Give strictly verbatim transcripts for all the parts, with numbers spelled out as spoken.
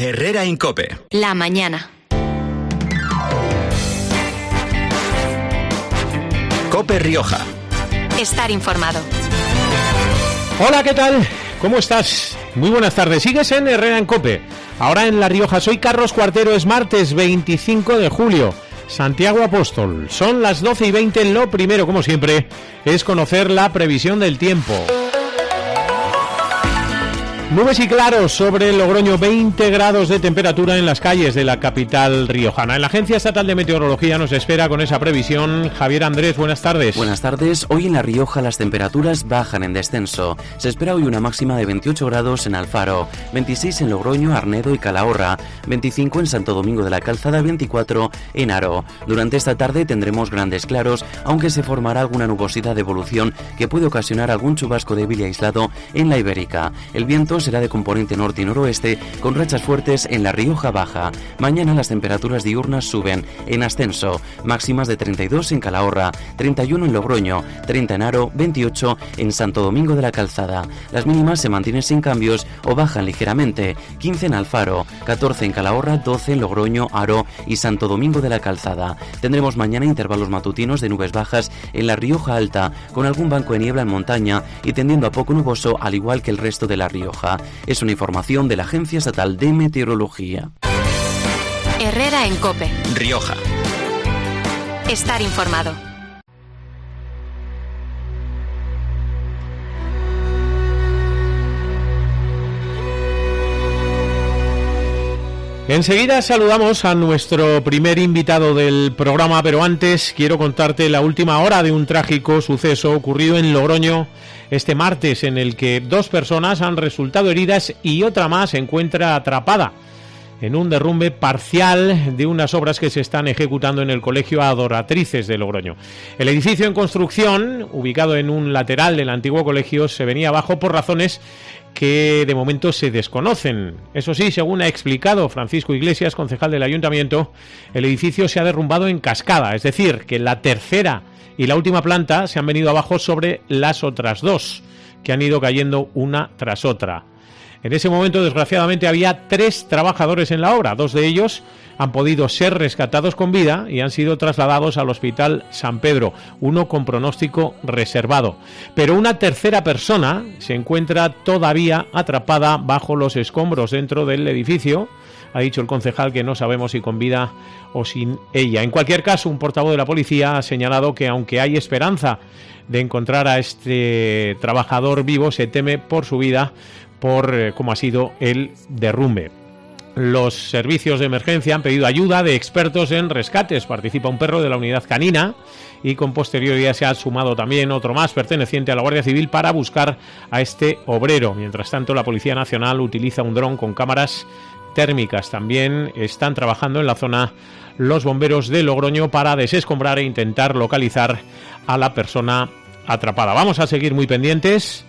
Herrera en COPE. La mañana. COPE Rioja. Estar informado. Hola, ¿qué tal? ¿Cómo estás? Muy buenas tardes. Sigues en Herrera en COPE. Ahora en La Rioja. Soy Carlos Cuartero. Es martes veinticinco de julio. Santiago Apóstol. Son las doce y veinte. Lo primero, como siempre, es conocer la previsión del tiempo. Nubes y claros sobre Logroño, veinte grados de temperatura en las calles de la capital riojana. En la Agencia Estatal de Meteorología nos espera con esa previsión Javier Andrés, buenas tardes. Buenas tardes. Hoy en La Rioja las temperaturas bajan en descenso. Se espera hoy una máxima de veintiocho grados en Alfaro, veintiséis en Logroño, Arnedo y Calahorra, veinticinco en Santo Domingo de la Calzada, veinticuatro en Haro. Durante esta tarde tendremos grandes claros, aunque se formará alguna nubosidad de evolución que puede ocasionar algún chubasco débil y aislado en la Ibérica. El viento será de componente norte y noroeste, con rachas fuertes en La Rioja Baja. Mañana las temperaturas diurnas suben en ascenso, máximas de treinta y dos en Calahorra, treinta y uno en Logroño, treinta en Haro, veintiocho en Santo Domingo de la Calzada. Las mínimas se mantienen sin cambios o bajan ligeramente, quince en Alfaro, catorce en Calahorra, doce en Logroño, Haro y Santo Domingo de la Calzada. Tendremos mañana intervalos matutinos de nubes bajas en La Rioja Alta, con algún banco de niebla en montaña y tendiendo a poco nuboso, al igual que el resto de La Rioja. Es una información de la Agencia Estatal de Meteorología. Herrera en COPE. Rioja. Estar informado. Enseguida saludamos a nuestro primer invitado del programa, pero antes quiero contarte la última hora de un trágico suceso ocurrido en Logroño este martes, en el que dos personas han resultado heridas y otra más se encuentra atrapada en un derrumbe parcial de unas obras que se están ejecutando en el Colegio Adoratrices de Logroño. El edificio en construcción, ubicado en un lateral del antiguo colegio, se venía abajo por razones que de momento se desconocen. Eso sí, según ha explicado Francisco Iglesias, concejal del Ayuntamiento, el edificio se ha derrumbado en cascada, es decir, que la tercera y la última planta se han venido abajo sobre las otras dos, que han ido cayendo una tras otra. En ese momento, desgraciadamente, había tres trabajadores en la obra. Dos de ellos han podido ser rescatados con vida y han sido trasladados al Hospital San Pedro, uno con pronóstico reservado. Pero una tercera persona se encuentra todavía atrapada bajo los escombros dentro del edificio. Ha dicho el concejal que no sabemos si con vida o sin ella. En cualquier caso, un portavoz de la policía ha señalado que aunque hay esperanza de encontrar a este trabajador vivo, se teme por su vida por eh, cómo ha sido el derrumbe. Los servicios de emergencia han pedido ayuda de expertos en rescates. Participa un perro de la unidad canina y con posterioridad se ha sumado también otro más perteneciente a la Guardia Civil para buscar a este obrero. Mientras tanto, la Policía Nacional utiliza un dron con cámaras térmicas. También están trabajando en la zona los bomberos de Logroño para desescombrar e intentar localizar a la persona atrapada. Vamos a seguir muy pendientes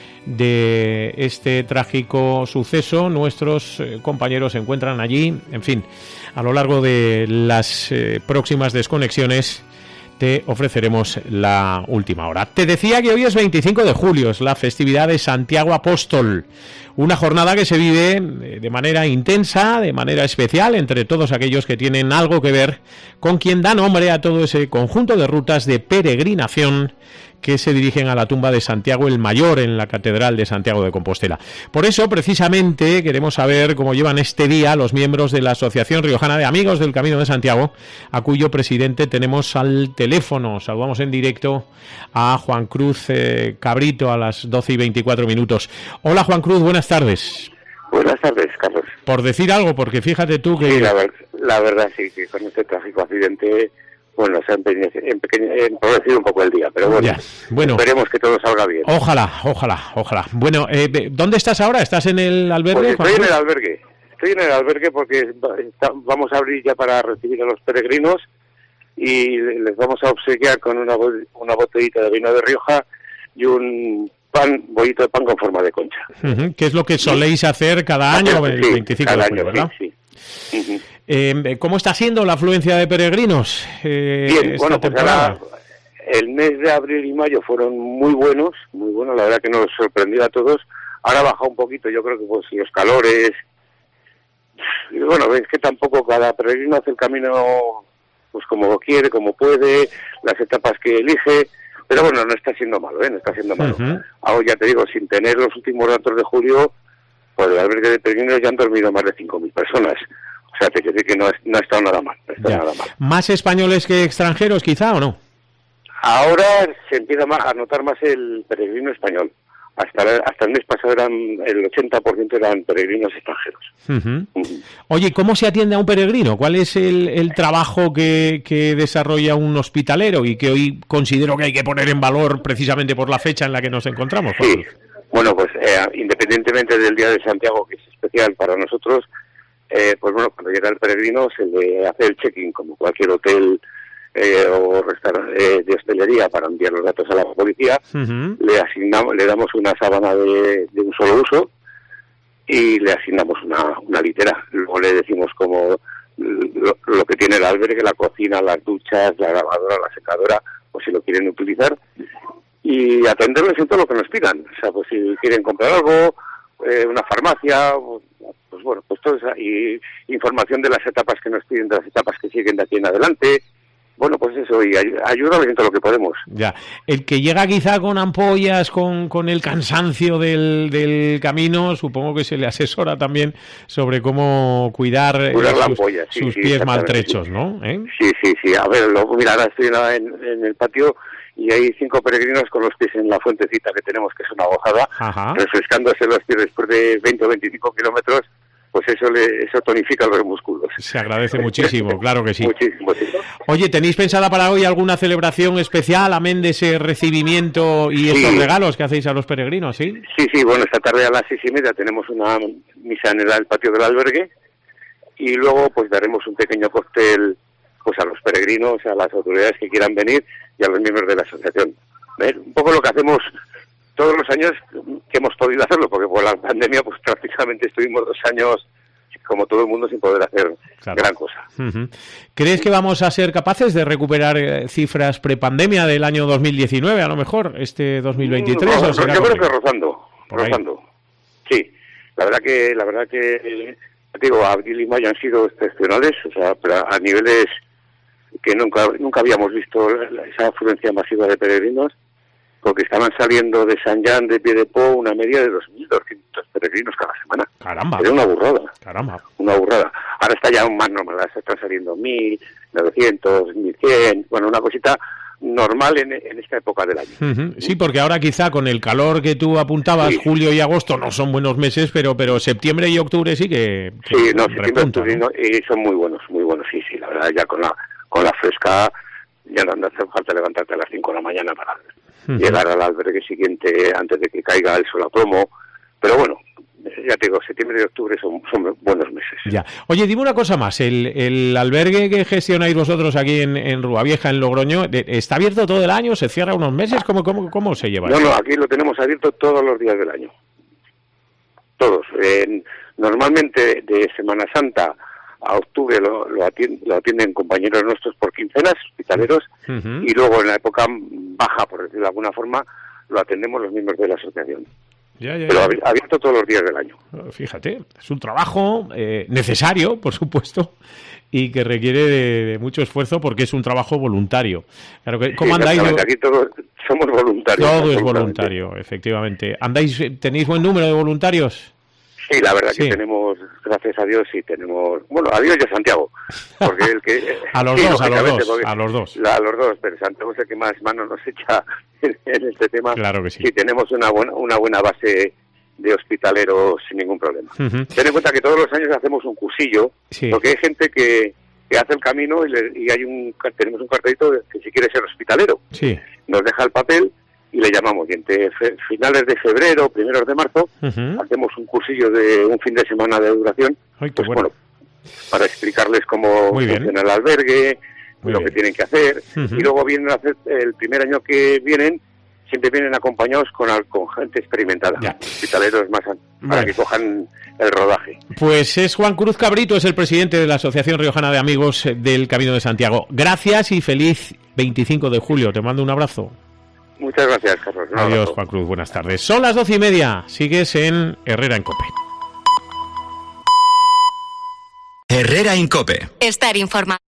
de este trágico suceso. Nuestros eh, compañeros se encuentran allí. En fin, a lo largo de las eh, próximas desconexiones te ofreceremos la última hora. Te decía que hoy es veinticinco de julio, es la festividad de Santiago Apóstol, una jornada que se vive de manera intensa, de manera especial, entre todos aquellos que tienen algo que ver con quien da nombre a todo ese conjunto de rutas de peregrinación que se dirigen a la tumba de Santiago el Mayor en la Catedral de Santiago de Compostela. Por eso, precisamente, queremos saber cómo llevan este día los miembros de la Asociación Riojana de Amigos del Camino de Santiago, a cuyo presidente tenemos al teléfono. Saludamos en directo a Juan Cruz eh, Cabrito a las doce y veinticuatro minutos. Hola, Juan Cruz, buenas tardes. Buenas tardes, Carlos. Por decir algo, porque fíjate tú que... Sí, la, ver, la verdad sí, que con este trágico accidente... Bueno, se ha empobrecido un poco el día, pero bueno, ya, bueno, esperemos que todo salga bien. Ojalá, ojalá, ojalá. Bueno, eh, ¿dónde estás ahora? ¿Estás en el albergue? Pues estoy en el albergue, estoy en el albergue porque está, vamos a abrir ya para recibir a los peregrinos y les vamos a obsequiar con una, una botellita de vino de Rioja y un pan, bollito de pan con forma de concha. Uh-huh. ¿Qué es lo que soléis hacer cada año? El sí, veinticinco cada de julio, año, ¿verdad? Sí, sí. Uh-huh. Eh, ¿Cómo está siendo la afluencia de peregrinos eh, Bien, esta bueno, pues temporada? ahora, el mes de abril y mayo fueron muy buenos, muy buenos, la verdad que nos sorprendió a todos. Ahora baja un poquito, yo creo que pues los calores, bueno, es que tampoco cada peregrino hace el camino pues como quiere, como puede, las etapas que elige, pero bueno, no está siendo malo, ¿eh? No está siendo malo. Uh-huh. Ahora ya te digo, sin tener los últimos datos de julio, pues el albergue de peregrinos ya han dormido más de cinco mil personas. O sea, te quiero decir que no, no ha estado nada mal, no ha estado nada mal. ¿Más españoles que extranjeros quizá o no? Ahora se empieza a notar más el peregrino español. Hasta, hasta el mes pasado eran el ochenta por ciento eran peregrinos extranjeros. Uh-huh. Uh-huh. Oye, ¿cómo se atiende a un peregrino? ¿Cuál es el, el trabajo que, que desarrolla un hospitalero y que hoy considero que hay que poner en valor precisamente por la fecha en la que nos encontramos? Sí, bueno, pues eh, independientemente del Día de Santiago, que es especial para nosotros, eh, pues bueno, cuando llega el peregrino se le hace el check-in como cualquier hotel Eh, o restaurante eh, de hostelería para enviar los datos a la policía. Uh-huh. Le asignamos, le damos una sábana de, de un solo uso y le asignamos una, una litera. Luego le decimos como lo, lo que tiene el albergue, la cocina, las duchas, la lavadora, la secadora, o si lo quieren utilizar, y atenderles en todo lo que nos pidan. O sea, pues si quieren comprar algo, eh, una farmacia, pues bueno, pues todo eso, y información de las etapas que nos piden, de las etapas que siguen de aquí en adelante. Bueno, pues eso, y ay- ayúdame en todo lo que podemos. Ya, el que llega quizá con ampollas, con, con el cansancio del, del camino, supongo que se le asesora también sobre cómo cuidar, Cuidar eh, la sus, ampolla, sí, sus sí, pies exactamente. maltrechos, ¿no? ¿Eh? Sí, sí, sí. A ver, lo, mira, ahora estoy en, en el patio y hay cinco peregrinos con los pies en la fuentecita que tenemos, que es una gozada, Ajá. refrescándose los pies después de veinte o veinticinco kilómetros, pues eso le eso tonifica los músculos. Se agradece muchísimo, claro que sí. Muchísimo, sí. Oye, ¿tenéis pensada para hoy alguna celebración especial, amén de ese recibimiento y Sí. estos regalos que hacéis a los peregrinos, sí? Sí, sí, bueno, esta tarde a las seis y media tenemos una misa en el patio del albergue y luego pues daremos un pequeño cóctel pues a los peregrinos, a las autoridades que quieran venir y a los miembros de la asociación. ¿Ves? Un poco lo que hacemos todos los años que hemos podido hacerlo, porque por la pandemia pues prácticamente estuvimos dos años como todo el mundo sin poder hacer Claro. gran cosa. Uh-huh. ¿Crees que vamos a ser capaces de recuperar eh, cifras prepandemia del año dos mil diecinueve, a lo mejor, este dos mil veintitrés? No, ¿o será yo creo que complicado? rozando, Por ahí. rozando. Sí, la verdad que, la verdad que, te digo, abril y mayo han sido excepcionales, o sea, pero a niveles que nunca nunca habíamos visto esa afluencia masiva de peregrinos, porque estaban saliendo de San Jan, de Piedepó, una media de dos mil doscientos peregrinos cada semana. Caramba, Era una burrada, caramba. una burrada. Ahora está ya aún más normal, ahora están saliendo mil, novecientos, mil cien, bueno, una cosita normal en, en esta época del año. Uh-huh. Sí, porque ahora quizá con el calor que tú apuntabas, Sí. julio y agosto no son buenos meses, pero pero septiembre y octubre sí que, que Sí, no, septiembre, repuntan, octubre, ¿no? no, y son muy buenos, muy buenos, sí, sí, la verdad, ya con la con la fresca, ya no hace falta levantarte a las cinco de la mañana para Uh-huh. llegar al albergue siguiente antes de que caiga el sol a plomo, pero bueno, ya te digo, septiembre y octubre son, son buenos meses. Ya. Oye, dime una cosa más, el, el albergue que gestionáis vosotros aquí en, en Ruavieja, en Logroño, de- ¿está abierto todo el año? ¿Se cierra unos meses? ¿Cómo, cómo, cómo se lleva No, eso? no, aquí lo tenemos abierto todos los días del año. Todos. Eh, normalmente de Semana Santa a octubre lo, lo, atienden, lo atienden compañeros nuestros por quincenas, hospitaleros, Uh-huh. y luego en la época baja, por decirlo de alguna forma, lo atendemos los miembros de la asociación. Ya, ya, Pero ya. abi- abierto todos los días del año. Fíjate, es un trabajo eh, necesario, por supuesto, y que requiere de, de mucho esfuerzo porque es un trabajo voluntario. Claro que, ¿cómo Sí, andáis? exactamente, aquí todos somos voluntarios. Todo es absolutamente. voluntario, efectivamente. ¿Andáis, tenéis buen número de voluntarios? Sí, la verdad Sí. que tenemos, gracias a Dios, sí tenemos... Bueno, a Dios y a Santiago. Porque el que, A los sí, dos, a los lógicamente, dos, porque a los dos. la- a los dos, pero Santiago es el que más mano nos echa en, en este tema. Claro que sí. Sí, tenemos una buena, una buena base de hospitaleros sin ningún problema. Ujú. Ten en cuenta que todos los años hacemos un cursillo, Sí. porque hay gente que, que hace el camino y, le- y hay un tenemos un cartelito de que si quiere ser hospitalero. Sí. Nos deja el papel y le llamamos. Y entre fe- finales de febrero, primeros de marzo, Ujú. hacemos un cursillo de un fin de semana de duración, Ay, qué pues bueno. bueno, para explicarles cómo Muy bien. funciona el albergue, Muy lo bien. que tienen que hacer, Ujú. y luego vienen a hacer, el primer año que vienen, siempre vienen acompañados con, al- con gente experimentada, Ya. hospitaleros más, an- Bueno. para que cojan el rodaje. Pues es Juan Cruz Cabrito, es el presidente de la Asociación Riojana de Amigos del Camino de Santiago. Gracias y feliz veinticinco de julio. Te mando un abrazo. Muchas gracias, Carlos. Un Adiós, abrazo. Juan Cruz. Buenas tardes. Son las doce y media. Sigues en Herrera en COPE. Herrera en COPE. Estar informado.